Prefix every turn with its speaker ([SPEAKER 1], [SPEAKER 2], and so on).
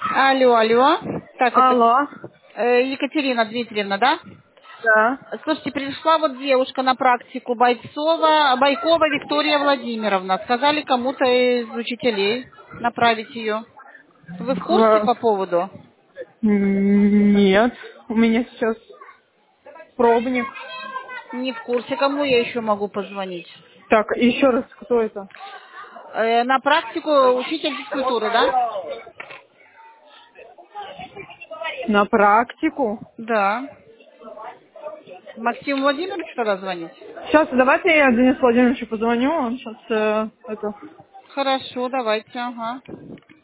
[SPEAKER 1] Алло, алло. Так, это
[SPEAKER 2] Алло.
[SPEAKER 1] Екатерина Дмитриевна, да?
[SPEAKER 2] Да.
[SPEAKER 1] Слушайте, пришла вот девушка на практику Байкова Виктория Владимировна. Сказали кому-то из учителей направить ее. Вы в курсе по поводу?
[SPEAKER 2] Нет. У меня сейчас пробник.
[SPEAKER 1] Не в курсе. Кому я еще могу позвонить?
[SPEAKER 2] Так, еще раз, кто это?
[SPEAKER 1] На практику учитель физкультуры, да?
[SPEAKER 2] На практику.
[SPEAKER 1] Да. Максиму Владимировичу тогда звонить?
[SPEAKER 2] Сейчас, давайте я Денису Владимировичу позвоню. Он сейчас это...
[SPEAKER 1] Хорошо, давайте, ага.